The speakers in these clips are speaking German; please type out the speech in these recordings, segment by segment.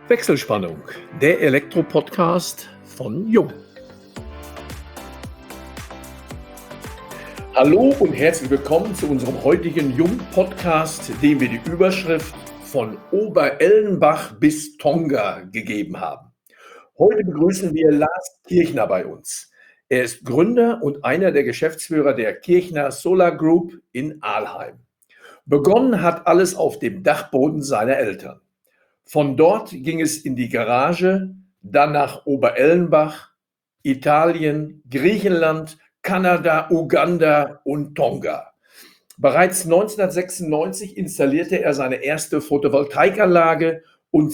Wechselspannung, der Elektro-Podcast von Jung. Hallo und herzlich willkommen zu unserem heutigen Jung-Podcast, dem wir die Überschrift von Oberellenbach bis Tonga gegeben haben. Heute begrüßen wir Lars Kirchner bei uns. Er ist Gründer und einer der Geschäftsführer der Kirchner Solar Group in Aalheim. Begonnen hat alles auf dem Dachboden seiner Eltern. Von dort ging es in die Garage, dann nach Oberellenbach, Italien, Griechenland, Kanada, Uganda und Tonga. Bereits 1996 installierte er seine erste Photovoltaikanlage und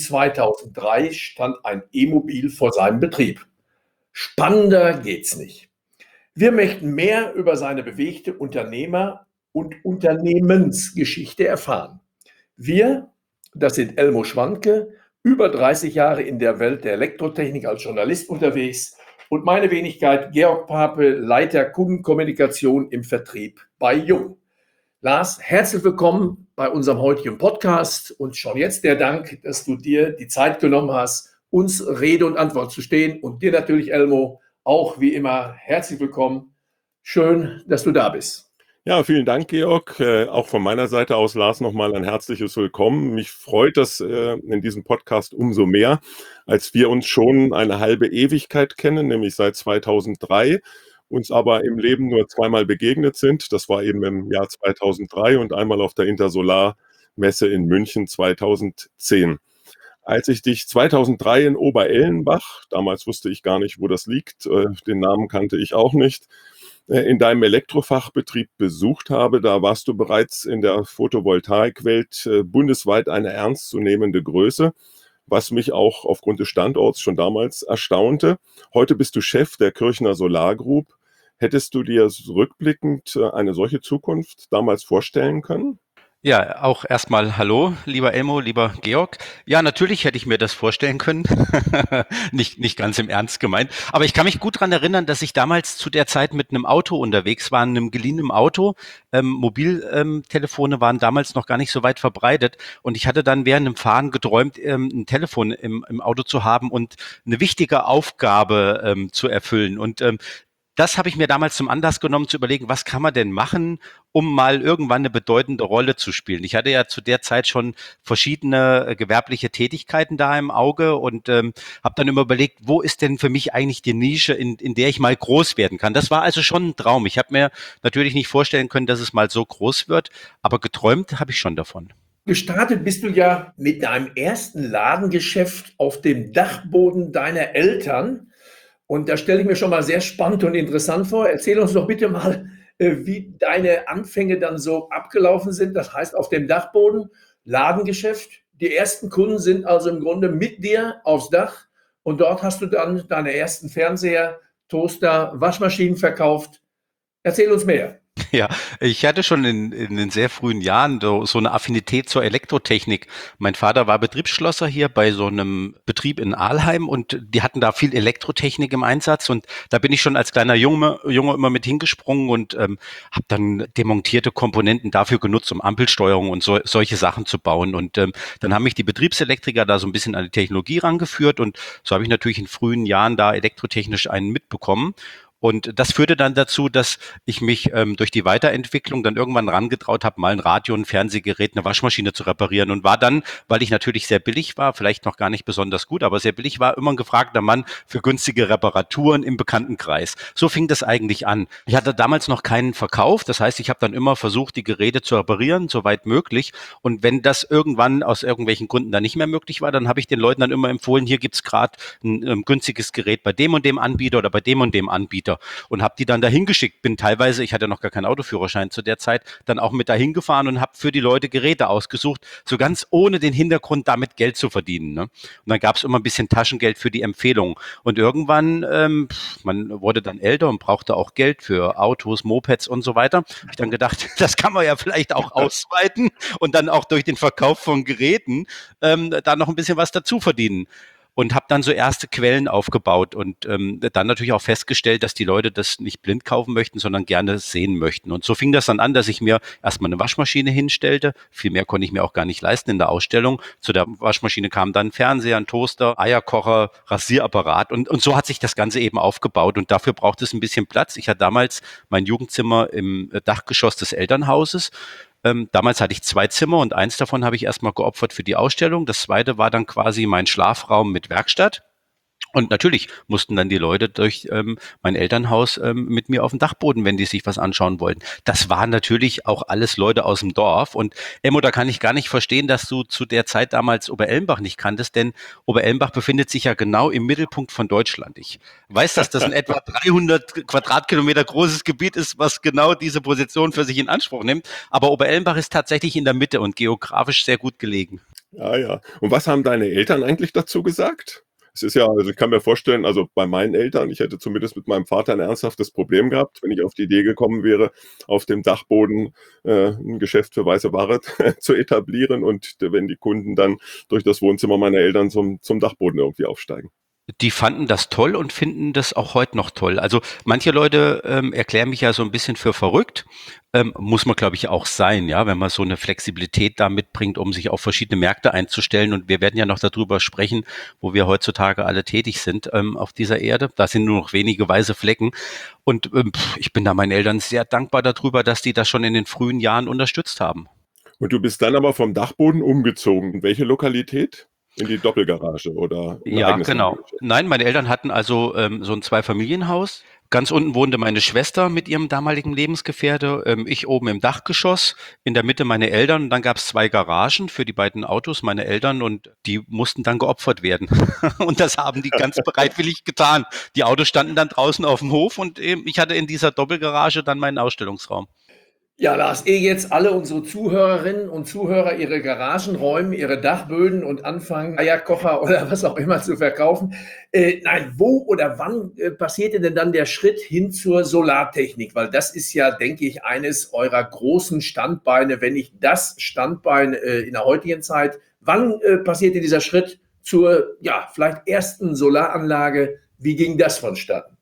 2003 stand ein E-Mobil vor seinem Betrieb. Spannender geht's nicht. Wir möchten mehr über seine bewegte Unternehmer- und Unternehmensgeschichte erfahren. Wir, das sind Elmo Schwanke, über 30 Jahre in der Welt der Elektrotechnik als Journalist unterwegs, und meine Wenigkeit Georg Pape, Leiter Kundenkommunikation im Vertrieb bei Jung. Lars, herzlich willkommen bei unserem heutigen Podcast und schon jetzt der Dank, dass du dir die Zeit genommen hast, uns Rede und Antwort zu stehen, und dir natürlich, Elmo, auch wie immer herzlich willkommen. Schön, dass du da bist. Ja, vielen Dank, Georg. Auch von meiner Seite aus, Lars, nochmal ein herzliches Willkommen. Mich freut das in diesem Podcast umso mehr, als wir uns schon eine halbe Ewigkeit kennen, nämlich seit 2003, uns aber im Leben nur zweimal begegnet sind. Das war eben im Jahr 2003 und einmal auf der Intersolar-Messe in München 2010. Als ich dich 2003 in Oberellenbach, damals wusste ich gar nicht, wo das liegt, den Namen kannte ich auch nicht, in deinem Elektrofachbetrieb besucht habe, da warst du bereits in der Photovoltaikwelt bundesweit eine ernstzunehmende Größe, was mich auch aufgrund des Standorts schon damals erstaunte. Heute bist du Chef der Kirchner Solar Group. Hättest du dir rückblickend eine solche Zukunft damals vorstellen können? Ja, auch erstmal hallo, lieber Elmo, lieber Georg. Ja, natürlich hätte ich mir das vorstellen können. Nicht ganz im Ernst gemeint. Aber ich kann mich gut daran erinnern, dass ich damals zu der Zeit mit einem Auto unterwegs war, einem geliehenen Auto. Mobiltelefone waren damals noch gar nicht so weit verbreitet. Und ich hatte dann während dem Fahren geträumt, ein Telefon im Auto zu haben und eine wichtige Aufgabe zu erfüllen. Und das habe ich mir damals zum Anlass genommen, zu überlegen, was kann man denn machen, um mal irgendwann eine bedeutende Rolle zu spielen. Ich hatte ja zu der Zeit schon verschiedene gewerbliche Tätigkeiten da im Auge und habe dann immer überlegt, wo ist denn für mich eigentlich die Nische, in der ich mal groß werden kann. Das war also schon ein Traum. Ich habe mir natürlich nicht vorstellen können, dass es mal so groß wird, aber geträumt habe ich schon davon. Gestartet bist du ja mit deinem ersten Ladengeschäft auf dem Dachboden deiner Eltern. Und da stelle ich mir schon mal sehr spannend und interessant vor. Erzähl uns doch bitte mal, wie deine Anfänge dann so abgelaufen sind. Das heißt, auf dem Dachboden, Ladengeschäft. Die ersten Kunden sind also im Grunde mit dir aufs Dach. Und dort hast du dann deine ersten Fernseher, Toaster, Waschmaschinen verkauft. Erzähl uns mehr. Ja, ich hatte schon in den sehr frühen Jahren so eine Affinität zur Elektrotechnik. Mein Vater war Betriebsschlosser hier bei so einem Betrieb in Aalheim und die hatten da viel Elektrotechnik im Einsatz und da bin ich schon als kleiner Junge immer mit hingesprungen und habe dann demontierte Komponenten dafür genutzt, um Ampelsteuerung und solche Sachen zu bauen. Und dann haben mich die Betriebselektriker da so ein bisschen an die Technologie rangeführt und so habe ich natürlich in frühen Jahren da elektrotechnisch einen mitbekommen. Und das führte dann dazu, dass ich mich durch die Weiterentwicklung dann irgendwann rangetraut habe, mal ein Radio, ein Fernsehgerät, eine Waschmaschine zu reparieren und war dann, weil ich natürlich sehr billig war, vielleicht noch gar nicht besonders gut, aber sehr billig war, immer ein gefragter Mann für günstige Reparaturen im Bekanntenkreis. So fing das eigentlich an. Ich hatte damals noch keinen Verkauf, das heißt, ich habe dann immer versucht, die Geräte zu reparieren, soweit möglich. Und wenn das irgendwann aus irgendwelchen Gründen dann nicht mehr möglich war, dann habe ich den Leuten dann immer empfohlen, hier gibt's gerade ein günstiges Gerät bei dem und dem Anbieter oder bei dem und dem Anbieter. Und habe die dann dahin geschickt. Bin teilweise, ich hatte noch gar keinen Autoführerschein zu der Zeit, dann auch mit dahin gefahren und habe für die Leute Geräte ausgesucht, so ganz ohne den Hintergrund, damit Geld zu verdienen. Ne? Und dann gab es immer ein bisschen Taschengeld für die Empfehlung. Und irgendwann, man wurde dann älter und brauchte auch Geld für Autos, Mopeds und so weiter. Habe ich dann gedacht, das kann man ja vielleicht auch ausweiten und dann auch durch den Verkauf von Geräten da noch ein bisschen was dazu verdienen. und habe dann so erste Quellen aufgebaut und dann natürlich auch festgestellt, dass die Leute das nicht blind kaufen möchten, sondern gerne sehen möchten. Und so fing das dann an, dass ich mir erstmal eine Waschmaschine hinstellte. Viel mehr konnte ich mir auch gar nicht leisten in der Ausstellung. Zu der Waschmaschine kam dann ein Fernseher, ein Toaster, Eierkocher, Rasierapparat und so hat sich das Ganze eben aufgebaut und dafür braucht es ein bisschen Platz. Ich hatte damals mein Jugendzimmer im Dachgeschoss des Elternhauses. Damals hatte ich 2 Zimmer und eins davon habe ich erstmal geopfert für die Ausstellung. Das zweite war dann quasi mein Schlafraum mit Werkstatt. Und natürlich mussten dann die Leute durch mein Elternhaus mit mir auf den Dachboden, wenn die sich was anschauen wollten. Das waren natürlich auch alles Leute aus dem Dorf. Und Emmo, da kann ich gar nicht verstehen, dass du zu der Zeit damals Oberelmbach nicht kanntest, denn Oberelmbach befindet sich ja genau im Mittelpunkt von Deutschland. Ich weiß, dass das ein etwa 300 Quadratkilometer großes Gebiet ist, was genau diese Position für sich in Anspruch nimmt. Aber Oberelmbach ist tatsächlich in der Mitte und geografisch sehr gut gelegen. Ah ja. Und was haben deine Eltern eigentlich dazu gesagt? Es ist ja, also ich kann mir vorstellen, also bei meinen Eltern, ich hätte zumindest mit meinem Vater ein ernsthaftes Problem gehabt, wenn ich auf die Idee gekommen wäre, auf dem Dachboden ein Geschäft für weiße Ware zu etablieren und wenn die Kunden dann durch das Wohnzimmer meiner Eltern zum Dachboden irgendwie aufsteigen. Die fanden das toll und finden das auch heute noch toll. Also manche Leute erklären mich ja so ein bisschen für verrückt. Muss man, glaube ich, auch sein, ja, wenn man so eine Flexibilität da mitbringt, um sich auf verschiedene Märkte einzustellen. Und wir werden ja noch darüber sprechen, wo wir heutzutage alle tätig sind auf dieser Erde. Da sind nur noch wenige weiße Flecken. Und ich bin da meinen Eltern sehr dankbar darüber, dass die das schon in den frühen Jahren unterstützt haben. Und du bist dann aber vom Dachboden umgezogen. In welche Lokalität? In die Doppelgarage oder ein Ja, eigenes genau. Wohngebiet? Nein, meine Eltern hatten also so ein Zweifamilienhaus. Ganz unten wohnte meine Schwester mit ihrem damaligen Lebensgefährte, ich oben im Dachgeschoss, in der Mitte meine Eltern. Und dann gab es 2 Garagen für die beiden Autos meiner Eltern und die mussten dann geopfert werden. Und das haben die ganz bereitwillig getan. Die Autos standen dann draußen auf dem Hof und ich hatte in dieser Doppelgarage dann meinen Ausstellungsraum. Ja, Lars, ehe jetzt alle unsere Zuhörerinnen und Zuhörer ihre Garagen räumen, ihre Dachböden und anfangen, Eierkocher oder was auch immer zu verkaufen. Nein, wo oder wann passierte denn dann der Schritt hin zur Solartechnik? Weil das ist ja, denke ich, eines eurer großen Standbeine, wenn nicht das Standbein in der heutigen Zeit. Wann passierte dieser Schritt zur, ja, vielleicht ersten Solaranlage? Wie ging das vonstatten?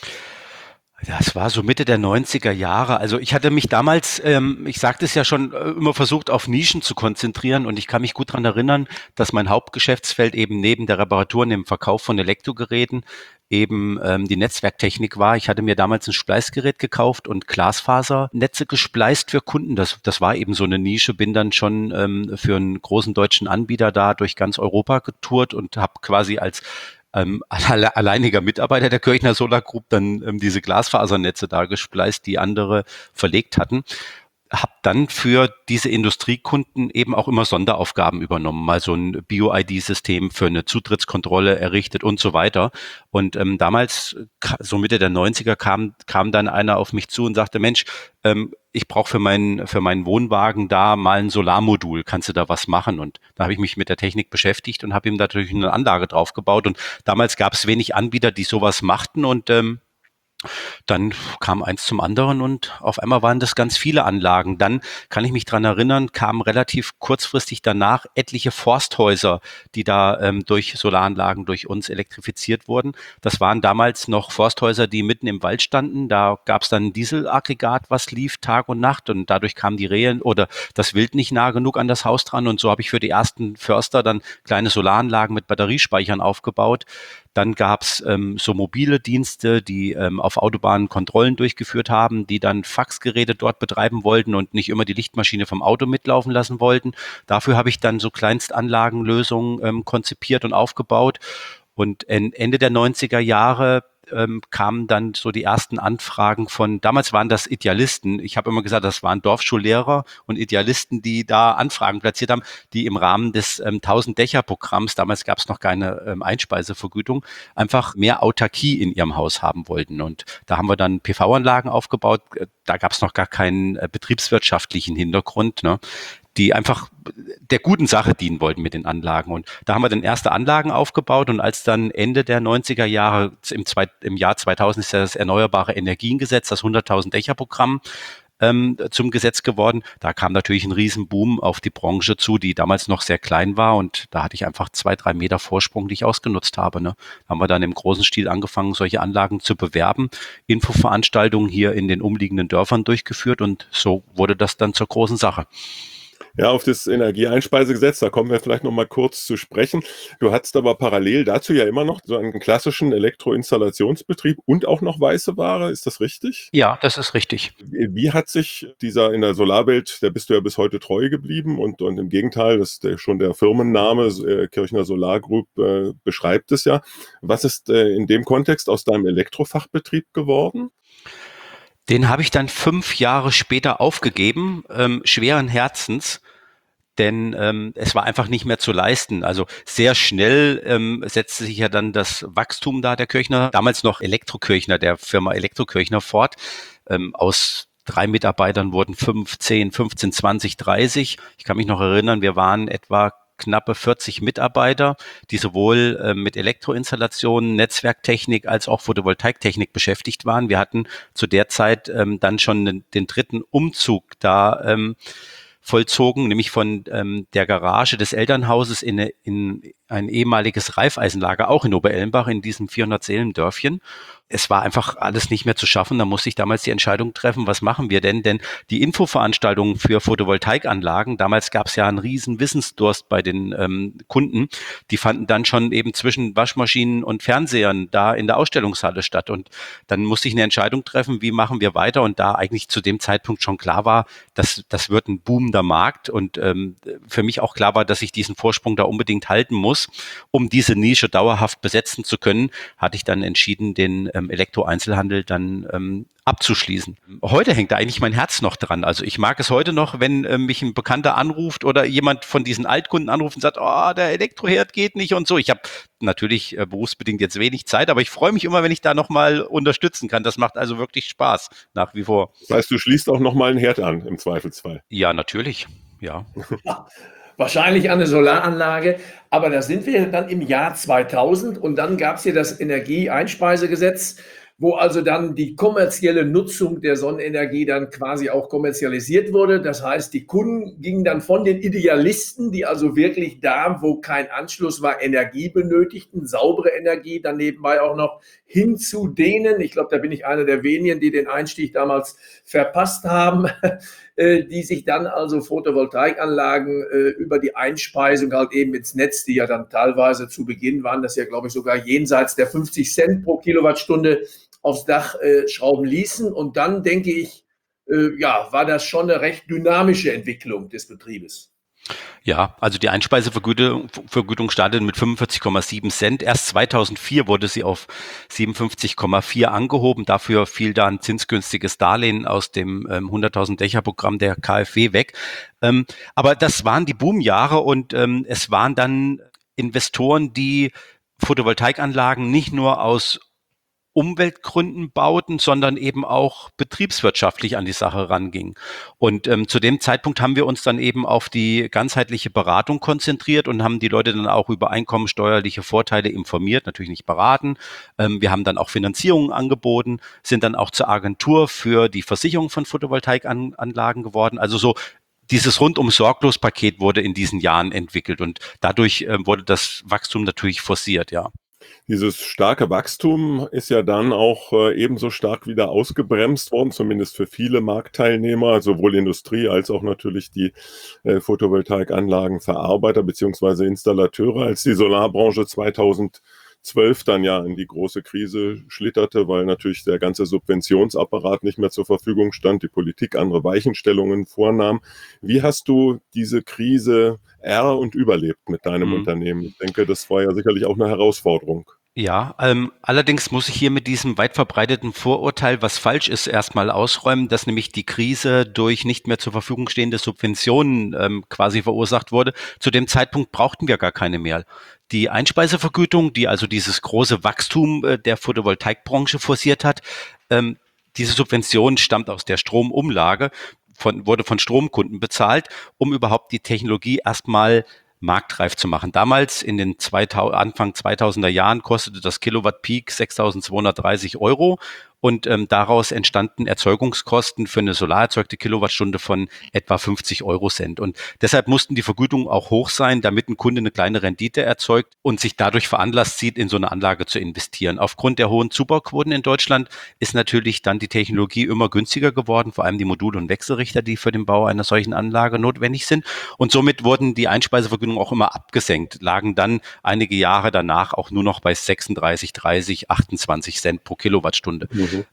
Das war so Mitte der 90er Jahre. Also ich hatte mich damals, ich sagte es ja schon, immer versucht, auf Nischen zu konzentrieren und ich kann mich gut daran erinnern, dass mein Hauptgeschäftsfeld eben neben der Reparatur und dem Verkauf von Elektrogeräten eben die Netzwerktechnik war. Ich hatte mir damals ein Spleißgerät gekauft und Glasfasernetze gespleist für Kunden. Das war eben so eine Nische. Bin dann schon für einen großen deutschen Anbieter da durch ganz Europa getourt und habe quasi als alleiniger Mitarbeiter der Kirchner Solar Group dann diese Glasfasernetze da gespleist, die andere verlegt hatten. Habe dann für diese Industriekunden eben auch immer Sonderaufgaben übernommen, mal so ein Bio-ID-System für eine Zutrittskontrolle errichtet und so weiter. Und damals, so Mitte der 90er, kam dann einer auf mich zu und sagte, Mensch, ich brauche für meinen Wohnwagen da mal ein Solarmodul, kannst du da was machen? Und da habe ich mich mit der Technik beschäftigt und habe ihm natürlich eine Anlage draufgebaut. Und damals gab es wenig Anbieter, die sowas machten und dann kam eins zum anderen und auf einmal waren das ganz viele Anlagen. Dann kann ich mich dran erinnern, kamen relativ kurzfristig danach etliche Forsthäuser, die da durch Solaranlagen durch uns elektrifiziert wurden. Das waren damals noch Forsthäuser, die mitten im Wald standen. Da gab es dann ein Dieselaggregat, was lief Tag und Nacht und dadurch kamen die Rehe oder das Wild nicht nah genug an das Haus dran und so habe ich für die ersten Förster dann kleine Solaranlagen mit Batteriespeichern aufgebaut. Dann gab's so mobile Dienste, die auf Autobahnen Kontrollen durchgeführt haben, die dann Faxgeräte dort betreiben wollten und nicht immer die Lichtmaschine vom Auto mitlaufen lassen wollten. Dafür habe ich dann so Kleinstanlagenlösungen konzipiert und aufgebaut. Und Ende der 90er Jahre kamen dann so die ersten Anfragen von, damals waren das Idealisten, ich habe immer gesagt, das waren Dorfschullehrer und Idealisten, die da Anfragen platziert haben, die im Rahmen des 1000-Dächer-Programms, damals gab es noch keine Einspeisevergütung, einfach mehr Autarkie in ihrem Haus haben wollten. Und da haben wir dann PV-Anlagen aufgebaut, da gab es noch gar keinen betriebswirtschaftlichen Hintergrund, ne, die einfach der guten Sache dienen wollten mit den Anlagen. Und da haben wir dann erste Anlagen aufgebaut und als dann Ende der 90er Jahre, im Jahr 2000 ist ja das Erneuerbare Energiengesetz, das 100.000 Dächer Programm zum Gesetz geworden. Da kam natürlich ein Riesenboom auf die Branche zu, die damals noch sehr klein war und da hatte ich einfach 2-3 Meter Vorsprung, die ich ausgenutzt habe. Ne? Da haben wir dann im großen Stil angefangen, solche Anlagen zu bewerben, Infoveranstaltungen hier in den umliegenden Dörfern durchgeführt und so wurde das dann zur großen Sache. Ja, auf das Energieeinspeisegesetz, da kommen wir vielleicht noch mal kurz zu sprechen. Du hattest aber parallel dazu ja immer noch so einen klassischen Elektroinstallationsbetrieb und auch noch weiße Ware, ist das richtig? Ja, das ist richtig. Wie hat sich dieser in der Solarwelt, da bist du ja bis heute treu geblieben und im Gegenteil, das ist schon der Firmenname, Kirchner Solar Group, beschreibt es ja. Was ist in dem Kontext aus deinem Elektrofachbetrieb geworden? Den habe ich dann 5 Jahre später aufgegeben, schweren Herzens, denn es war einfach nicht mehr zu leisten. Also sehr schnell setzte sich ja dann das Wachstum da der Kirchner, damals noch Elektrokirchner, der Firma Elektrokirchner fort. Aus 3 Mitarbeitern wurden 5, 10, 15, 20, 30. Ich kann mich noch erinnern, wir waren etwa knappe 40 Mitarbeiter, die sowohl mit Elektroinstallationen, Netzwerktechnik als auch Photovoltaiktechnik beschäftigt waren. Wir hatten zu der Zeit dann schon den dritten Umzug da vollzogen, nämlich von der Garage des Elternhauses in ein ehemaliges Reifeisenlager, auch in Oberellenbach, in diesem 400-Seelen-Dörfchen. Es war einfach alles nicht mehr zu schaffen. Da musste ich damals die Entscheidung treffen, was machen wir denn? Denn die Infoveranstaltungen für Photovoltaikanlagen, damals gab es ja einen riesen Wissensdurst bei den Kunden, die fanden dann schon eben zwischen Waschmaschinen und Fernsehern da in der Ausstellungshalle statt. Und dann musste ich eine Entscheidung treffen, wie machen wir weiter? Und da eigentlich zu dem Zeitpunkt schon klar war, dass das wird ein boomender Markt und für mich auch klar war, dass ich diesen Vorsprung da unbedingt halten muss, um diese Nische dauerhaft besetzen zu können, hatte ich dann entschieden, den Elektroeinzelhandel dann abzuschließen. Heute hängt da eigentlich mein Herz noch dran. Also ich mag es heute noch, wenn mich ein Bekannter anruft oder jemand von diesen Altkunden anruft und sagt, oh, der Elektroherd geht nicht und so. Ich habe natürlich berufsbedingt jetzt wenig Zeit, aber ich freue mich immer, wenn ich da nochmal unterstützen kann. Das macht also wirklich Spaß, nach wie vor. Das heißt, du schließt auch nochmal einen Herd an, im Zweifelsfall. Ja, natürlich, ja. Ja, wahrscheinlich eine Solaranlage, aber da sind wir dann im Jahr 2000 und dann gab es hier das Energieeinspeisegesetz, wo also dann die kommerzielle Nutzung der Sonnenenergie dann quasi auch kommerzialisiert wurde. Das heißt, die Kunden gingen dann von den Idealisten, die also wirklich da, wo kein Anschluss war, Energie benötigten, saubere Energie, dann nebenbei auch noch hin zu denen, ich glaube, da bin ich einer der wenigen, die den Einstieg damals verpasst haben, die sich dann also Photovoltaikanlagen über die Einspeisung halt eben ins Netz, die ja dann teilweise zu Beginn waren, das ja glaube ich sogar jenseits der 50 Cent pro Kilowattstunde aufs Dach schrauben ließen. Und dann denke ich, ja, war das schon eine recht dynamische Entwicklung des Betriebes. Ja, also die Einspeisevergütung startete mit 45,7 Cent. Erst 2004 wurde sie auf 57,4 angehoben. Dafür fiel da ein zinsgünstiges Darlehen aus dem 100.000 Dächer-Programm der KfW weg. Aber das waren die Boomjahre und es waren dann Investoren, die Photovoltaikanlagen nicht nur aus Umweltgründen bauten, sondern eben auch betriebswirtschaftlich an die Sache ranging. Und zu dem Zeitpunkt haben wir uns dann eben auf die ganzheitliche Beratung konzentriert und haben die Leute dann auch über einkommensteuerliche Vorteile informiert, natürlich nicht beraten. Wir haben dann auch Finanzierungen angeboten, sind dann auch zur Agentur für die Versicherung von Photovoltaikanlagen geworden. Also so dieses Rundum-Sorglos-Paket wurde in diesen Jahren entwickelt und dadurch wurde das Wachstum natürlich forciert, ja. Dieses starke Wachstum ist ja dann auch ebenso stark wieder ausgebremst worden, zumindest für viele Marktteilnehmer, sowohl Industrie als auch natürlich die Photovoltaikanlagenverarbeiter beziehungsweise Installateure, als die Solarbranche 2012 dann ja in die große Krise schlitterte, weil natürlich der ganze Subventionsapparat nicht mehr zur Verfügung stand, die Politik andere Weichenstellungen vornahm. Wie hast du diese Krise und überlebt mit deinem Unternehmen? Ich denke, das war ja sicherlich auch eine Herausforderung. Ja, allerdings muss ich hier mit diesem weit verbreiteten Vorurteil, was falsch ist, erstmal ausräumen, dass nämlich die Krise durch nicht mehr zur Verfügung stehende Subventionen quasi verursacht wurde. Zu dem Zeitpunkt brauchten wir gar keine mehr. Die Einspeisevergütung, die also dieses große Wachstum der Photovoltaikbranche forciert hat, diese Subvention stammt aus der Stromumlage, wurde von Stromkunden bezahlt, um überhaupt die Technologie erstmal marktreif zu machen. Damals in den Anfang 2000er Jahren kostete das Kilowatt Peak 6.230 € und daraus entstanden Erzeugungskosten für eine solar erzeugte Kilowattstunde von etwa 50 Eurocent. Und deshalb mussten die Vergütungen auch hoch sein, damit ein Kunde eine kleine Rendite erzeugt und sich dadurch veranlasst sieht, in so eine Anlage zu investieren. Aufgrund der hohen Zubauquoten in Deutschland ist natürlich dann die Technologie immer günstiger geworden, vor allem die Module und Wechselrichter, die für den Bau einer solchen Anlage notwendig sind. Und somit wurden die Einspeisevergütungen auch immer abgesenkt, lagen dann einige Jahre danach auch nur noch bei 36, 30, 28 Cent pro Kilowattstunde.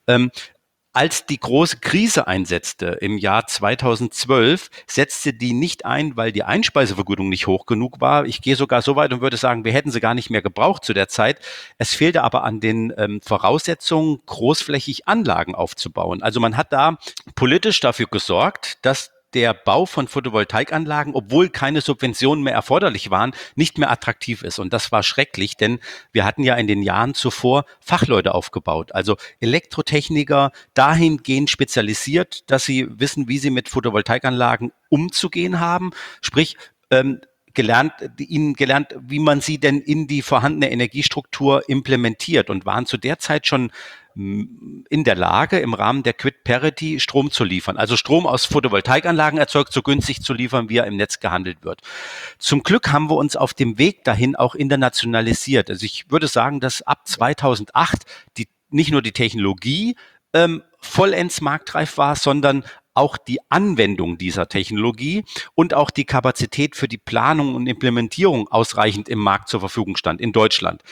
Als die große Krise einsetzte im Jahr 2012, setzte die nicht ein, weil die Einspeisevergütung nicht hoch genug war. Ich gehe sogar so weit und würde sagen, wir hätten sie gar nicht mehr gebraucht zu der Zeit. Es fehlte aber an den Voraussetzungen, großflächig Anlagen aufzubauen. Also man hat da politisch dafür gesorgt, dass der Bau von Photovoltaikanlagen, obwohl keine Subventionen mehr erforderlich waren, nicht mehr attraktiv ist. Und das war schrecklich, denn wir hatten ja in den Jahren zuvor Fachleute aufgebaut, also Elektrotechniker dahingehend spezialisiert, dass sie wissen, wie sie mit Photovoltaikanlagen umzugehen haben, sprich gelernt, wie man sie denn in die vorhandene Energiestruktur implementiert und waren zu der Zeit schon in der Lage, im Rahmen der Grid Parity Strom zu liefern. Also Strom aus Photovoltaikanlagen erzeugt, so günstig zu liefern, wie er im Netz gehandelt wird. Zum Glück haben wir uns auf dem Weg dahin auch internationalisiert. Also ich würde sagen, dass ab 2008 nicht nur die Technologie vollends marktreif war, sondern auch die Anwendung dieser Technologie und auch die Kapazität für die Planung und Implementierung ausreichend im Markt zur Verfügung stand in Deutschland.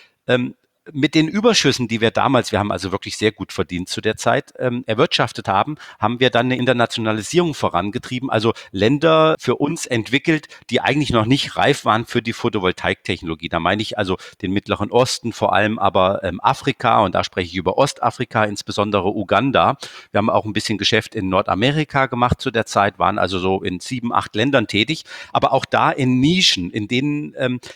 Mit den Überschüssen, die wir damals, wir haben also wirklich sehr gut verdient zu der Zeit, erwirtschaftet haben, haben wir dann eine Internationalisierung vorangetrieben, also Länder für uns entwickelt, die eigentlich noch nicht reif waren für die Photovoltaiktechnologie. Da meine ich also den Mittleren Osten, vor allem aber Afrika, und da spreche ich über Ostafrika, insbesondere Uganda. Wir haben auch ein bisschen Geschäft in Nordamerika gemacht zu der Zeit, waren also so in 7, 8 Ländern tätig, aber auch da in Nischen, in denen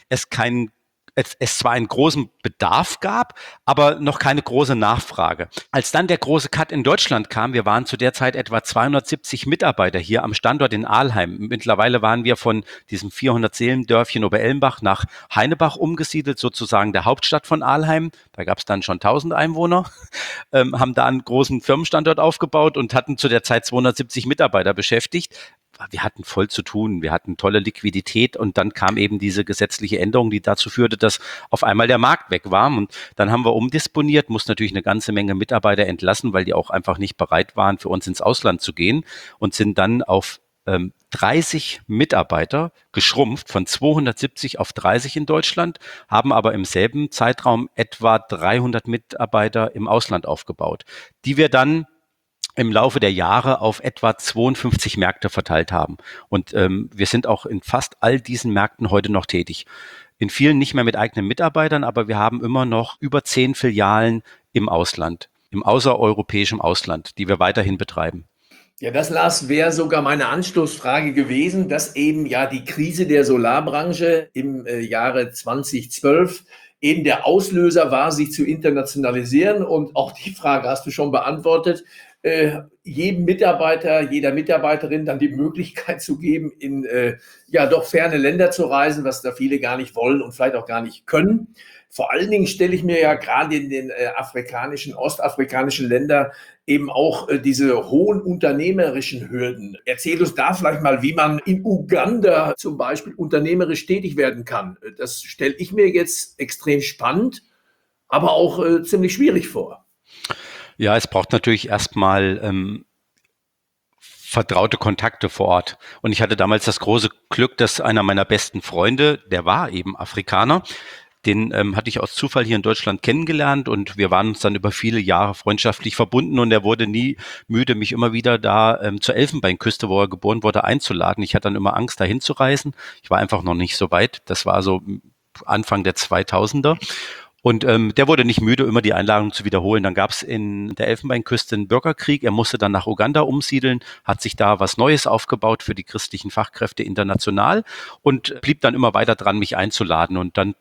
es zwar einen großen Bedarf gab, aber noch keine große Nachfrage. Als dann der große Cut in Deutschland kam, wir waren zu der Zeit etwa 270 Mitarbeiter hier am Standort in Alheim. Mittlerweile waren wir von diesem 400-Seelen-Dörfchen Oberellenbach nach Heinebach umgesiedelt, sozusagen der Hauptstadt von Alheim. Da gab es dann schon 1000 Einwohner, haben da einen großen Firmenstandort aufgebaut und hatten zu der Zeit 270 Mitarbeiter beschäftigt. Wir hatten voll zu tun, wir hatten tolle Liquidität und dann kam eben diese gesetzliche Änderung, die dazu führte, dass auf einmal der Markt weg war und dann haben wir umdisponiert, mussten natürlich eine ganze Menge Mitarbeiter entlassen, weil die auch einfach nicht bereit waren, für uns ins Ausland zu gehen und sind dann auf 30 Mitarbeiter geschrumpft, von 270 auf 30 in Deutschland, haben aber im selben Zeitraum etwa 300 Mitarbeiter im Ausland aufgebaut, die wir dann im Laufe der Jahre auf etwa 52 Märkte verteilt haben. Und wir sind auch in fast all diesen Märkten heute noch tätig. In vielen nicht mehr mit eigenen Mitarbeitern, aber wir haben immer noch über 10 Filialen im Ausland, im außereuropäischen Ausland, die wir weiterhin betreiben. Ja, das, Lars, wäre sogar meine Anschlussfrage gewesen, dass eben ja die Krise der Solarbranche im Jahre 2012 eben der Auslöser war, sich zu internationalisieren. Und auch die Frage hast du schon beantwortet. Jedem Mitarbeiter, jeder Mitarbeiterin dann die Möglichkeit zu geben, in ja doch ferne Länder zu reisen, was da viele gar nicht wollen und vielleicht auch gar nicht können. Vor allen Dingen stelle ich mir ja gerade in den ostafrikanischen Ländern eben auch diese hohen unternehmerischen Hürden. Erzähl uns da vielleicht mal, wie man in Uganda zum Beispiel unternehmerisch tätig werden kann. Das stelle ich mir jetzt extrem spannend, aber auch ziemlich schwierig vor. Ja, es braucht natürlich erstmal vertraute Kontakte vor Ort. Und ich hatte damals das große Glück, dass einer meiner besten Freunde, der war eben Afrikaner, den hatte ich aus Zufall hier in Deutschland kennengelernt und wir waren uns dann über viele Jahre freundschaftlich verbunden und er wurde nie müde, mich immer wieder da zur Elfenbeinküste, wo er geboren wurde, einzuladen. Ich hatte dann immer Angst, da hinzureisen. Ich war einfach noch nicht so weit. Das war so Anfang der 2000er. Und der wurde nicht müde, immer die Einladung zu wiederholen. Dann gab es in der Elfenbeinküste einen Bürgerkrieg. Er musste dann nach Uganda umsiedeln, hat sich da was Neues aufgebaut für die christlichen Fachkräfte international und blieb dann immer weiter dran, mich einzuladen. Und dann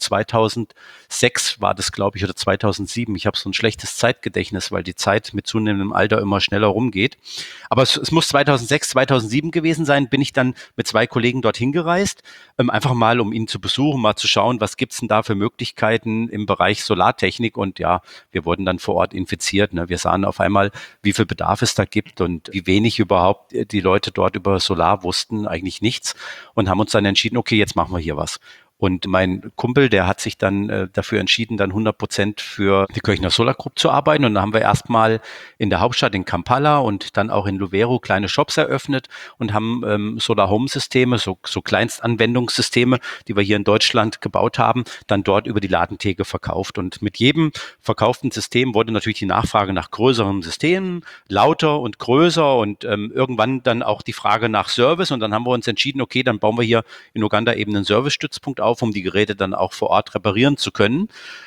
2006 war das, glaube ich, oder 2007. Ich habe so ein schlechtes Zeitgedächtnis, weil die Zeit mit zunehmendem Alter immer schneller rumgeht. Aber es muss 2006, 2007 gewesen sein, bin ich dann mit 2 Kollegen dorthin gereist, einfach mal, um ihn zu besuchen, mal zu schauen, was gibt's denn da für Möglichkeiten im Bereich Bereich Solartechnik und ja, wir wurden dann vor Ort infiziert. Ne? Wir sahen auf einmal, wie viel Bedarf es da gibt und wie wenig überhaupt die Leute dort über Solar wussten, eigentlich nichts und haben uns dann entschieden, okay, jetzt machen wir hier was. Und mein Kumpel, der hat sich dann dafür entschieden, dann 100% für die Kölchner Solar Group zu arbeiten. Und dann haben wir erstmal in der Hauptstadt in Kampala und dann auch in Luvero kleine Shops eröffnet und haben Solar-Home-Systeme, so Kleinstanwendungssysteme, die wir hier in Deutschland gebaut haben, dann dort über die Ladentheke verkauft. Und mit jedem verkauften System wurde natürlich die Nachfrage nach größeren Systemen lauter und größer und irgendwann dann auch die Frage nach Service. Und dann haben wir uns entschieden, okay, dann bauen wir hier in Uganda eben einen Servicestützpunkt auf, um die Geräte dann auch vor Ort reparieren zu können.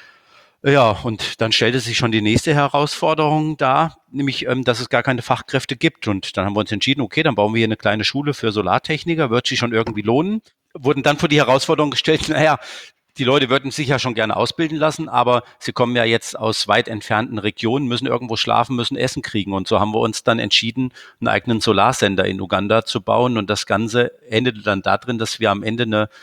Ja, und dann stellte sich schon die nächste Herausforderung dar, nämlich, dass es gar keine Fachkräfte gibt. Und dann haben wir uns entschieden, okay, dann bauen wir hier eine kleine Schule für Solartechniker, wird sich schon irgendwie lohnen. Wurden dann vor die Herausforderung gestellt, naja, die Leute würden sich ja schon gerne ausbilden lassen, aber sie kommen ja jetzt aus weit entfernten Regionen, müssen irgendwo schlafen, müssen Essen kriegen. Und so haben wir uns dann entschieden, einen eigenen Solarsender in Uganda zu bauen. Und das Ganze endete dann darin, dass wir am Ende eine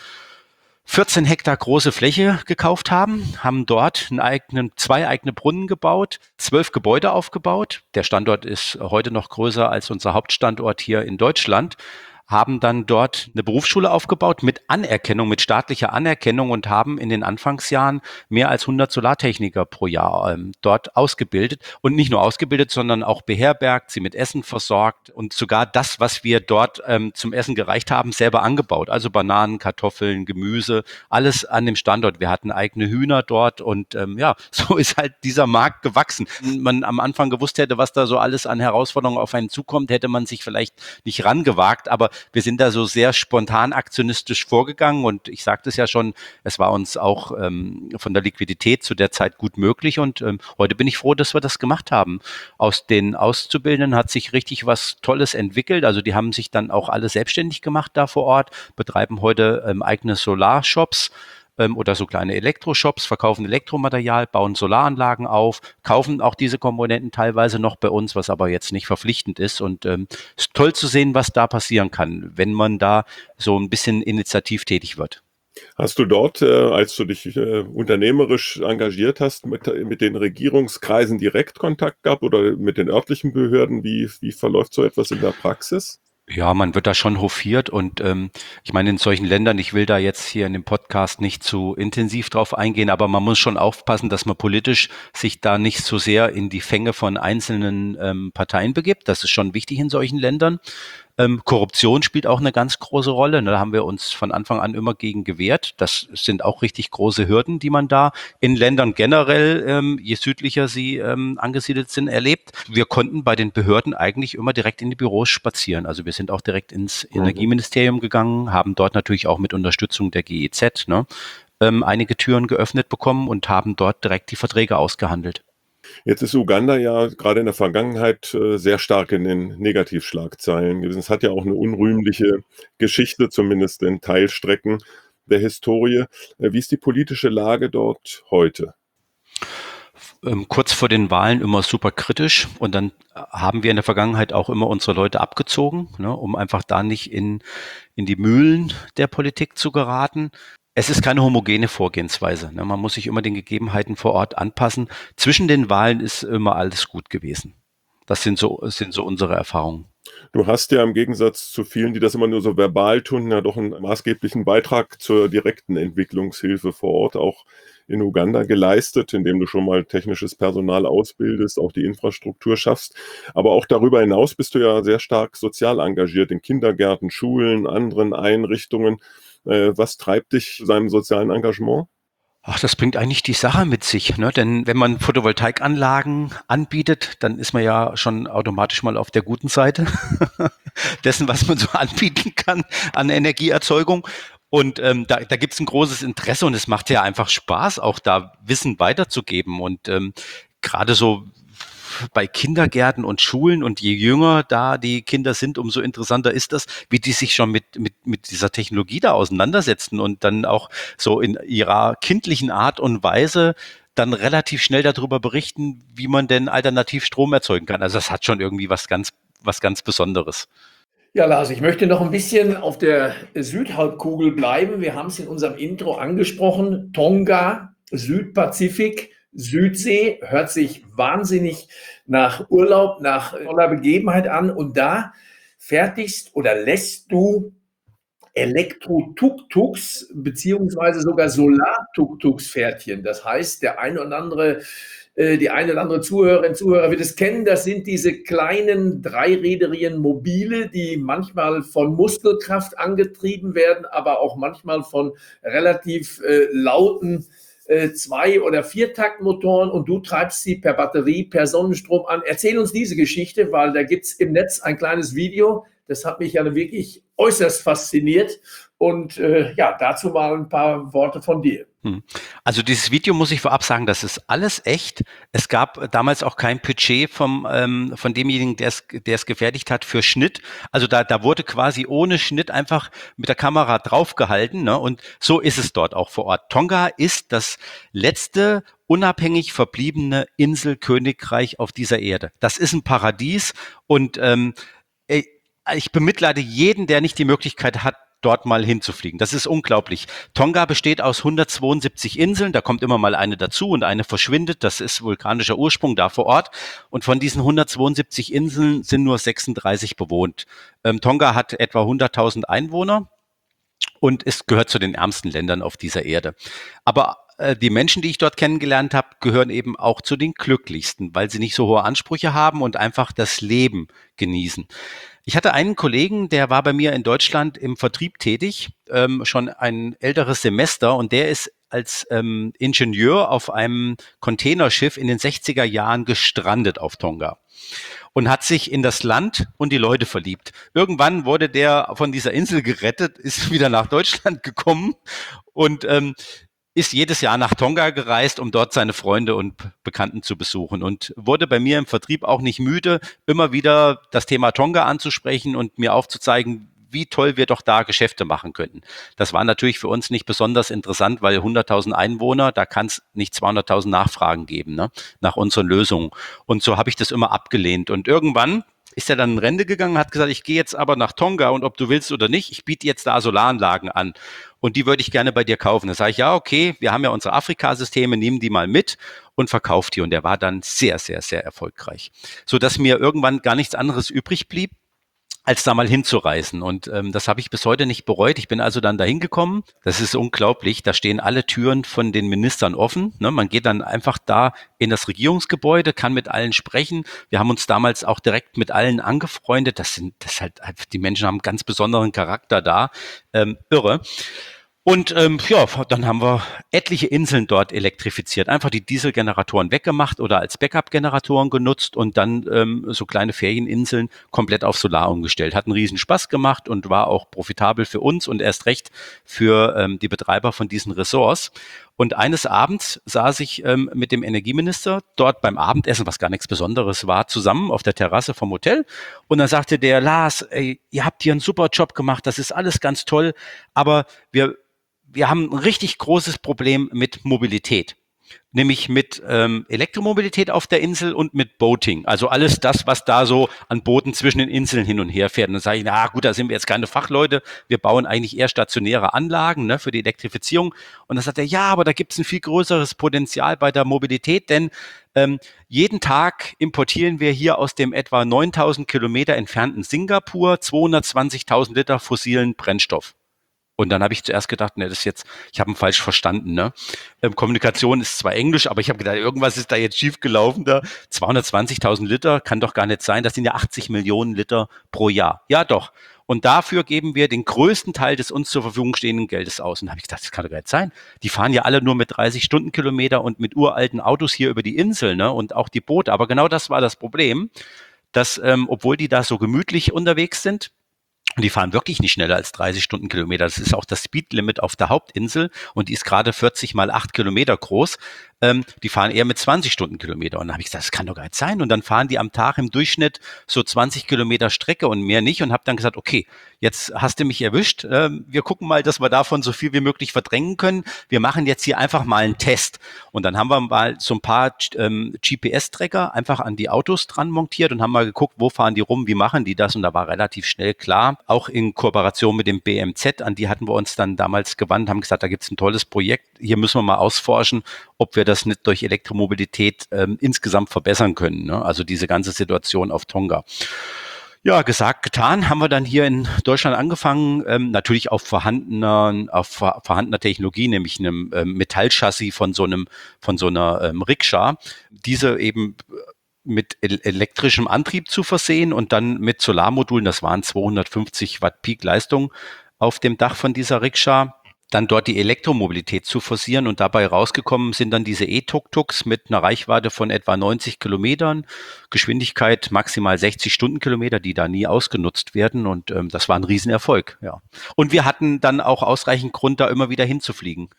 14 Hektar große Fläche gekauft haben dort zwei eigene Brunnen gebaut, 12 Gebäude aufgebaut. Der Standort ist heute noch größer als unser Hauptstandort hier in Deutschland. Haben dann dort eine Berufsschule aufgebaut mit Anerkennung, mit staatlicher Anerkennung und haben in den Anfangsjahren mehr als 100 Solartechniker pro Jahr dort ausgebildet und nicht nur ausgebildet, sondern auch beherbergt, sie mit Essen versorgt und sogar das, was wir dort zum Essen gereicht haben, selber angebaut. Also Bananen, Kartoffeln, Gemüse, alles an dem Standort. Wir hatten eigene Hühner dort und ja, so ist halt dieser Markt gewachsen. Wenn man am Anfang gewusst hätte, was da so alles an Herausforderungen auf einen zukommt, hätte man sich vielleicht nicht rangewagt, aber wir sind da so sehr spontan aktionistisch vorgegangen und ich sagte es ja schon, es war uns auch von der Liquidität zu der Zeit gut möglich und heute bin ich froh, dass wir das gemacht haben. Aus den Auszubildenden hat sich richtig was Tolles entwickelt, also die haben sich dann auch alle selbstständig gemacht da vor Ort, betreiben heute eigene Solarshops oder so kleine Elektroshops, verkaufen Elektromaterial, bauen Solaranlagen auf, kaufen auch diese Komponenten teilweise noch bei uns, was aber jetzt nicht verpflichtend ist. Und ist toll zu sehen, was da passieren kann, wenn man da so ein bisschen initiativtätig wird. Hast du dort, als du dich unternehmerisch engagiert hast, mit den Regierungskreisen direkt Kontakt gehabt oder mit den örtlichen Behörden? Wie verläuft so etwas in der Praxis? Ja, man wird da schon hofiert und ich meine, in solchen Ländern, ich will da jetzt hier in dem Podcast nicht zu intensiv drauf eingehen, aber man muss schon aufpassen, dass man politisch sich da nicht so sehr in die Fänge von einzelnen Parteien begibt. Das ist schon wichtig in solchen Ländern. Korruption spielt auch eine ganz große Rolle. Da haben wir uns von Anfang an immer gegen gewehrt. Das sind auch richtig große Hürden, die man da in Ländern generell, je südlicher sie angesiedelt sind, erlebt. Wir konnten bei den Behörden eigentlich immer direkt in die Büros spazieren. Also wir sind auch direkt ins Energieministerium gegangen, haben dort natürlich auch mit Unterstützung der GEZ einige Türen geöffnet bekommen und haben dort direkt die Verträge ausgehandelt. Jetzt ist Uganda ja gerade in der Vergangenheit sehr stark in den Negativschlagzeilen gewesen. Es hat ja auch eine unrühmliche Geschichte, zumindest in Teilstrecken der Historie. Wie ist die politische Lage dort heute? Kurz vor den Wahlen immer super kritisch und dann haben wir in der Vergangenheit auch immer unsere Leute abgezogen, um einfach da nicht in die Mühlen der Politik zu geraten. Es ist keine homogene Vorgehensweise. Man muss sich immer den Gegebenheiten vor Ort anpassen. Zwischen den Wahlen ist immer alles gut gewesen. Das sind so unsere Erfahrungen. Du hast ja im Gegensatz zu vielen, die das immer nur so verbal tun, ja doch einen maßgeblichen Beitrag zur direkten Entwicklungshilfe vor Ort auch in Uganda geleistet, indem du schon mal technisches Personal ausbildest, auch die Infrastruktur schaffst. Aber auch darüber hinaus bist du ja sehr stark sozial engagiert in Kindergärten, Schulen, anderen Einrichtungen. Was treibt dich zu seinem sozialen Engagement? Ach, das bringt eigentlich die Sache mit sich, Denn wenn man Photovoltaikanlagen anbietet, dann ist man ja schon automatisch mal auf der guten Seite dessen, was man so anbieten kann an Energieerzeugung. Und da gibt es ein großes Interesse und es macht ja einfach Spaß, auch da Wissen weiterzugeben. Und gerade so bei Kindergärten und Schulen und je jünger da die Kinder sind, umso interessanter ist das, wie die sich schon mit dieser Technologie da auseinandersetzen und dann auch so in ihrer kindlichen Art und Weise dann relativ schnell darüber berichten, wie man denn alternativ Strom erzeugen kann. Also das hat schon irgendwie was ganz Besonderes. Ja, Lars, ich möchte noch ein bisschen auf der Südhalbkugel bleiben. Wir haben es in unserem Intro angesprochen, Tonga. Südpazifik, Südsee, hört sich wahnsinnig nach Urlaub, nach toller Begebenheit an. Und da fertigst oder lässt du Elektro-Tuk-Tuks beziehungsweise sogar Solar-Tuk-Tuks fertigen. Das heißt, die eine oder andere Zuhörerin, Zuhörer wird es kennen. Das sind diese kleinen dreirädrigen Mobile, die manchmal von Muskelkraft angetrieben werden, aber auch manchmal von relativ lauten Zwei- oder Viertaktmotoren, und du treibst sie per Batterie, per Sonnenstrom an. Erzähl uns diese Geschichte, weil da gibt es im Netz ein kleines Video. Das hat mich ja wirklich äußerst fasziniert. Und ja, dazu mal ein paar Worte von dir. Also dieses Video muss ich vorab sagen, das ist alles echt. Es gab damals auch kein Budget von demjenigen, der es gefertigt hat, für Schnitt. Also da wurde quasi ohne Schnitt einfach mit der Kamera draufgehalten, ne? Und so ist es dort auch vor Ort. Tonga ist das letzte unabhängig verbliebene Inselkönigreich auf dieser Erde. Das ist ein Paradies, und ich bemitleide jeden, der nicht die Möglichkeit hat, dort mal hinzufliegen. Das ist unglaublich. Tonga besteht aus 172 Inseln, da kommt immer mal eine dazu und eine verschwindet. Das ist vulkanischer Ursprung da vor Ort. Und von diesen 172 Inseln sind nur 36 bewohnt. Tonga hat etwa 100.000 Einwohner und gehört zu den ärmsten Ländern auf dieser Erde. Aber die Menschen, die ich dort kennengelernt habe, gehören eben auch zu den glücklichsten, weil sie nicht so hohe Ansprüche haben und einfach das Leben genießen. Ich hatte einen Kollegen, der war bei mir in Deutschland im Vertrieb tätig, schon ein älteres Semester, und der ist als Ingenieur auf einem Containerschiff in den 60er Jahren gestrandet auf Tonga und hat sich in das Land und die Leute verliebt. Irgendwann wurde der von dieser Insel gerettet, ist wieder nach Deutschland gekommen und ist jedes Jahr nach Tonga gereist, um dort seine Freunde und Bekannten zu besuchen, und wurde bei mir im Vertrieb auch nicht müde, immer wieder das Thema Tonga anzusprechen und mir aufzuzeigen, wie toll wir doch da Geschäfte machen könnten. Das war natürlich für uns nicht besonders interessant, weil 100.000 Einwohner, da kann es nicht 200.000 Nachfragen geben, ne, nach unseren Lösungen. Und so habe ich das immer abgelehnt. Und irgendwann ist er dann in Rente gegangen, hat gesagt, ich gehe jetzt aber nach Tonga, und ob du willst oder nicht, ich biete jetzt da Solaranlagen an und die würde ich gerne bei dir kaufen. Da sage ich, ja, okay, wir haben ja unsere Afrika-Systeme, nehmen die mal mit und verkauft die. Und der war dann sehr, sehr, sehr erfolgreich, sodass mir irgendwann gar nichts anderes übrig blieb, als da mal hinzureisen. Und das habe ich bis heute nicht bereut. Ich bin also dann dahin gekommen. Das ist unglaublich. Da stehen alle Türen von den Ministern offen. Ne? Man geht dann einfach da in das Regierungsgebäude, kann mit allen sprechen. Wir haben uns damals auch direkt mit allen angefreundet. Die Menschen haben einen ganz besonderen Charakter da. Irre. Und ja, dann haben wir etliche Inseln dort elektrifiziert, einfach die Dieselgeneratoren weggemacht oder als Backup-Generatoren genutzt und dann so kleine Ferieninseln komplett auf Solar umgestellt. Hat einen riesen Spaß gemacht und war auch profitabel für uns und erst recht für die Betreiber von diesen Ressorts. Und eines Abends saß ich mit dem Energieminister dort beim Abendessen, was gar nichts Besonderes war, zusammen auf der Terrasse vom Hotel. Und dann sagte der, Lars, ey, ihr habt hier einen super Job gemacht, das ist alles ganz toll, aber wir haben ein richtig großes Problem mit Mobilität, nämlich mit Elektromobilität auf der Insel und mit Boating, also alles das, was da so an Booten zwischen den Inseln hin und her fährt. Und dann sage ich, na gut, da sind wir jetzt keine Fachleute, wir bauen eigentlich eher stationäre Anlagen, ne, für die Elektrifizierung. Und dann sagt er, ja, aber da gibt es ein viel größeres Potenzial bei der Mobilität, denn jeden Tag importieren wir hier aus dem etwa 9.000 Kilometer entfernten Singapur 220.000 Liter fossilen Brennstoff. Und dann habe ich zuerst gedacht, ne, ich habe ihn falsch verstanden, ne? Kommunikation ist zwar Englisch, aber ich habe gedacht, irgendwas ist da jetzt schiefgelaufen da. 220.000 Liter kann doch gar nicht sein. Das sind ja 80 Millionen Liter pro Jahr. Ja, doch. Und dafür geben wir den größten Teil des uns zur Verfügung stehenden Geldes aus. Und da habe ich gedacht, das kann doch gar nicht sein. Die fahren ja alle nur mit 30 Stundenkilometer und mit uralten Autos hier über die Insel, ne? Und auch die Boote. Aber genau das war das Problem, dass, obwohl die da so gemütlich unterwegs sind, und die fahren wirklich nicht schneller als 30 Stundenkilometer. Das ist auch das Speedlimit auf der Hauptinsel und die ist gerade 40 mal 8 Kilometer groß. die fahren eher mit 20 Stundenkilometer. Und dann habe ich gesagt, das kann doch gar nicht sein. Und dann fahren die am Tag im Durchschnitt so 20 Kilometer Strecke und mehr nicht. Und habe dann gesagt, okay, jetzt hast du mich erwischt. Wir gucken mal, dass wir davon so viel wie möglich verdrängen können. Wir machen jetzt hier einfach mal einen Test. Und dann haben wir mal so ein paar GPS-Tracker einfach an die Autos dran montiert und haben mal geguckt, wo fahren die rum, wie machen die das? Und da war relativ schnell klar, auch in Kooperation mit dem BMZ, an die hatten wir uns dann damals gewandt, haben gesagt, da gibt es ein tolles Projekt, hier müssen wir mal ausforschen, ob wir das nicht durch Elektromobilität insgesamt verbessern können. Ne? Also diese ganze Situation auf Tonga. Ja, gesagt, getan, haben wir dann hier in Deutschland angefangen, natürlich auf vorhandener Technologie, nämlich einem Metallchassis von so einer Rikscha, diese eben mit elektrischem Antrieb zu versehen und dann mit Solarmodulen, das waren 250 Watt Peak-Leistung auf dem Dach von dieser Rikscha, dann dort die Elektromobilität zu forcieren und dabei rausgekommen sind dann diese E-Tuk-Tuks mit einer Reichweite von etwa 90 Kilometern, Geschwindigkeit maximal 60 Stundenkilometer, die da nie ausgenutzt werden und das war ein Riesenerfolg, ja. Und wir hatten dann auch ausreichend Grund, da immer wieder hinzufliegen.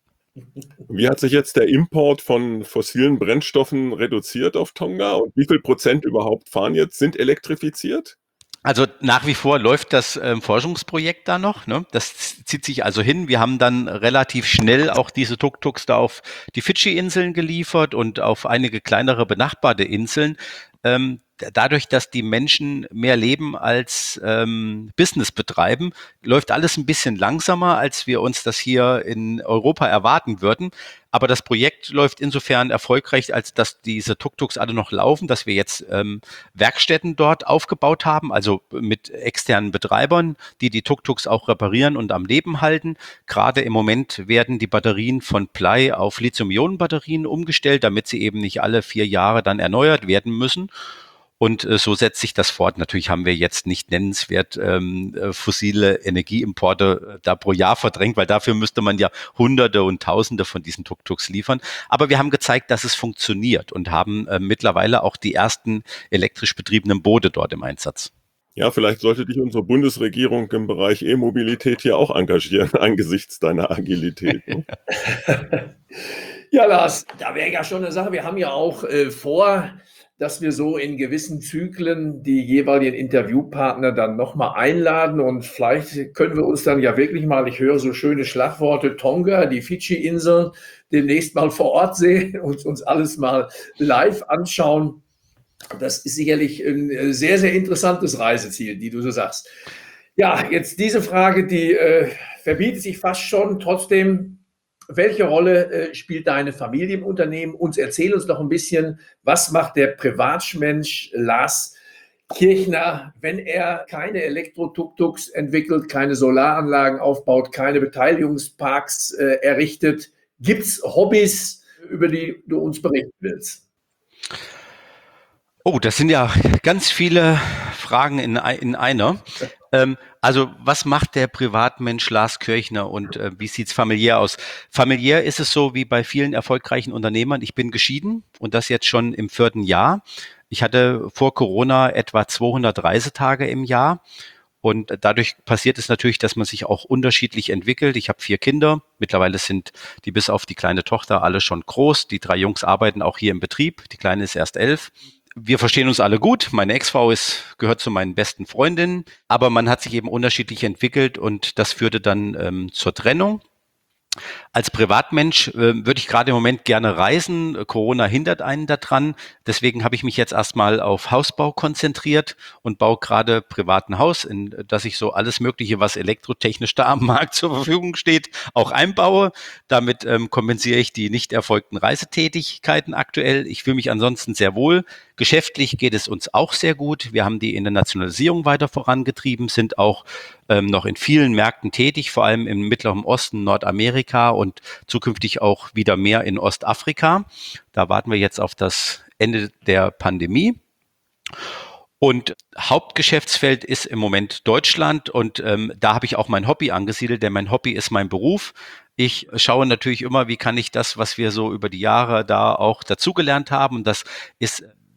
Wie hat sich jetzt der Import von fossilen Brennstoffen reduziert auf Tonga und wie viel Prozent überhaupt fahren jetzt, sind elektrifiziert? Also nach wie vor läuft das Forschungsprojekt da noch. Ne? Das zieht sich also hin. Wir haben dann relativ schnell auch diese Tuk-Tuks da auf die Fidschi-Inseln geliefert und auf einige kleinere benachbarte Inseln. Dadurch, dass die Menschen mehr leben als Business betreiben, läuft alles ein bisschen langsamer, als wir uns das hier in Europa erwarten würden. Aber das Projekt läuft insofern erfolgreich, als dass diese Tuk-Tuks alle noch laufen, dass wir jetzt Werkstätten dort aufgebaut haben, also mit externen Betreibern, die Tuk-Tuks auch reparieren und am Leben halten. Gerade im Moment werden die Batterien von Plei auf Lithium-Ionen-Batterien umgestellt, damit sie eben nicht alle 4 Jahre dann erneuert werden müssen. Und so setzt sich das fort. Natürlich haben wir jetzt nicht nennenswert fossile Energieimporte da pro Jahr verdrängt, weil dafür müsste man ja Hunderte und Tausende von diesen Tuk-Tuks liefern. Aber wir haben gezeigt, dass es funktioniert und haben mittlerweile auch die ersten elektrisch betriebenen Boote dort im Einsatz. Ja, vielleicht sollte dich unsere Bundesregierung im Bereich E-Mobilität hier auch engagieren, angesichts deiner Agilität. Ne? Ja, Lars, da wäre ja schon eine Sache. Wir haben ja auch vor, dass wir so in gewissen Zyklen die jeweiligen Interviewpartner dann nochmal einladen und vielleicht können wir uns dann ja wirklich mal, ich höre so schöne Schlagworte, Tonga, die Fidschi-Inseln, demnächst mal vor Ort sehen und uns alles mal live anschauen. Das ist sicherlich ein sehr, sehr interessantes Reiseziel, die du so sagst. Ja, jetzt diese Frage, die verbietet sich fast schon. Trotzdem, welche Rolle spielt deine Familie im Unternehmen? Erzähl uns doch ein bisschen, was macht der Privatmensch Lars Kirchner, wenn er keine Elektro-Tuk-Tuks entwickelt, keine Solaranlagen aufbaut, keine Beteiligungsparks errichtet? Gibt es Hobbys, über die du uns berichten willst? Oh, das sind ja ganz viele Fragen in einer. Also was macht der Privatmensch Lars Kirchner und wie sieht's familiär aus? Familiär ist es so wie bei vielen erfolgreichen Unternehmern. Ich bin geschieden und das jetzt schon im 4. Jahr. Ich hatte vor Corona etwa 200 Reisetage im Jahr. Und dadurch passiert es natürlich, dass man sich auch unterschiedlich entwickelt. Ich habe 4 Kinder. Mittlerweile sind die bis auf die kleine Tochter alle schon groß. Die 3 Jungs arbeiten auch hier im Betrieb. Die Kleine ist erst 11. Wir verstehen uns alle gut. Meine Ex-Frau gehört zu meinen besten Freundinnen. Aber man hat sich eben unterschiedlich entwickelt und das führte dann zur Trennung. Als Privatmensch würde ich gerade im Moment gerne reisen. Corona hindert einen daran. Deswegen habe ich mich jetzt erstmal auf Hausbau konzentriert und baue gerade privat ein Haus, in das ich so alles Mögliche, was elektrotechnisch da am Markt zur Verfügung steht, auch einbaue. Damit kompensiere ich die nicht erfolgten Reisetätigkeiten aktuell. Ich fühle mich ansonsten sehr wohl. Geschäftlich geht es uns auch sehr gut. Wir haben die Internationalisierung weiter vorangetrieben, sind auch noch in vielen Märkten tätig, vor allem im Mittleren Osten, Nordamerika und zukünftig auch wieder mehr in Ostafrika. Da warten wir jetzt auf das Ende der Pandemie. Und Hauptgeschäftsfeld ist im Moment Deutschland und da habe ich auch mein Hobby angesiedelt, denn mein Hobby ist mein Beruf. Ich schaue natürlich immer, wie kann ich das, was wir so über die Jahre da auch dazugelernt haben, und das ist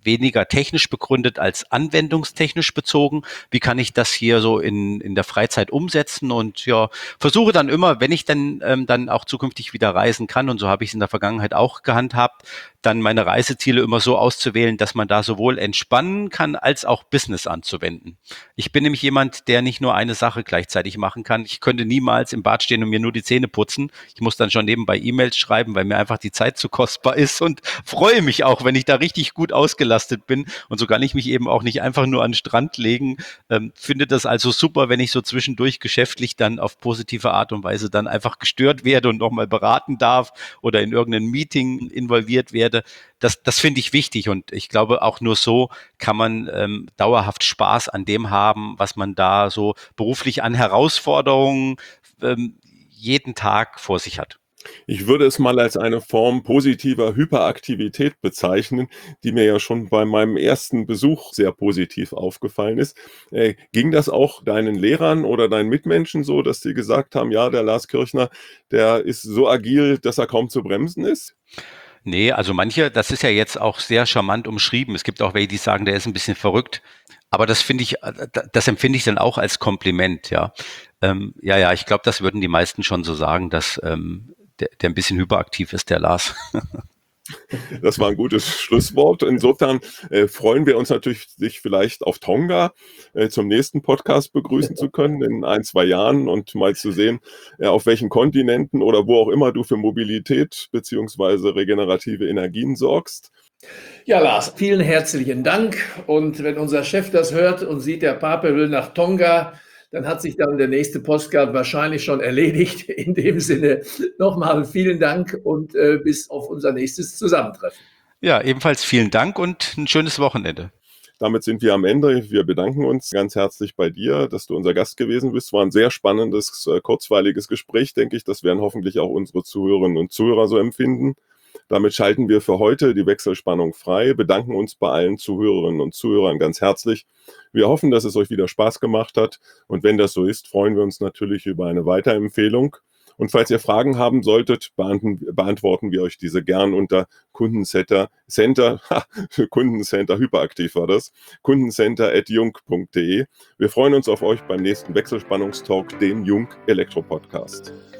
weniger technisch begründet als anwendungstechnisch bezogen. Wie kann ich das hier so in der Freizeit umsetzen? Und ja, versuche dann immer, wenn ich dann auch zukünftig wieder reisen kann, und so habe ich es in der Vergangenheit auch gehandhabt, dann meine Reiseziele immer so auszuwählen, dass man da sowohl entspannen kann, als auch Business anzuwenden. Ich bin nämlich jemand, der nicht nur eine Sache gleichzeitig machen kann. Ich könnte niemals im Bad stehen und mir nur die Zähne putzen. Ich muss dann schon nebenbei E-Mails schreiben, weil mir einfach die Zeit zu kostbar ist, und freue mich auch, wenn ich da richtig gut ausgelastet bin, und so kann ich mich eben auch nicht einfach nur an den Strand legen. Finde das also super, wenn ich so zwischendurch geschäftlich dann auf positive Art und Weise dann einfach gestört werde und nochmal beraten darf oder in irgendein Meeting involviert werde. Das finde ich wichtig, und ich glaube, auch nur so kann man dauerhaft Spaß an dem haben, was man da so beruflich an Herausforderungen jeden Tag vor sich hat. Ich würde es mal als eine Form positiver Hyperaktivität bezeichnen, die mir ja schon bei meinem ersten Besuch sehr positiv aufgefallen ist. Ging das auch deinen Lehrern oder deinen Mitmenschen so, dass die gesagt haben, ja, der Lars Kirchner, der ist so agil, dass er kaum zu bremsen ist? Nee, also manche, das ist ja jetzt auch sehr charmant umschrieben. Es gibt auch welche, die sagen, der ist ein bisschen verrückt. Aber das finde ich, das empfinde ich dann auch als Kompliment, ja. Ja, ich glaube, das würden die meisten schon so sagen, dass der ein bisschen hyperaktiv ist, der Lars. Das war ein gutes Schlusswort. Insofern freuen wir uns natürlich, dich vielleicht auf Tonga zum nächsten Podcast begrüßen zu können in 1, 2 Jahren und mal zu sehen, auf welchen Kontinenten oder wo auch immer du für Mobilität beziehungsweise regenerative Energien sorgst. Ja, Lars, vielen herzlichen Dank. Und wenn unser Chef das hört und sieht, der Pape will nach Tonga, dann hat sich dann der nächste Postcard wahrscheinlich schon erledigt. In dem Sinne nochmal vielen Dank und bis auf unser nächstes Zusammentreffen. Ja, ebenfalls vielen Dank und ein schönes Wochenende. Damit sind wir am Ende. Wir bedanken uns ganz herzlich bei dir, dass du unser Gast gewesen bist. War ein sehr spannendes, kurzweiliges Gespräch, denke ich. Das werden hoffentlich auch unsere Zuhörerinnen und Zuhörer so empfinden. Damit schalten wir für heute die Wechselspannung frei, bedanken uns bei allen Zuhörerinnen und Zuhörern ganz herzlich. Wir hoffen, dass es euch wieder Spaß gemacht hat, und wenn das so ist, freuen wir uns natürlich über eine Weiterempfehlung. Und falls ihr Fragen haben solltet, beantworten wir euch diese gern unter Kundencenter Hyperaktiv war das, kundencenter@jung.de. Wir freuen uns auf euch beim nächsten Wechselspannungstalk, dem Jung Elektro Podcast.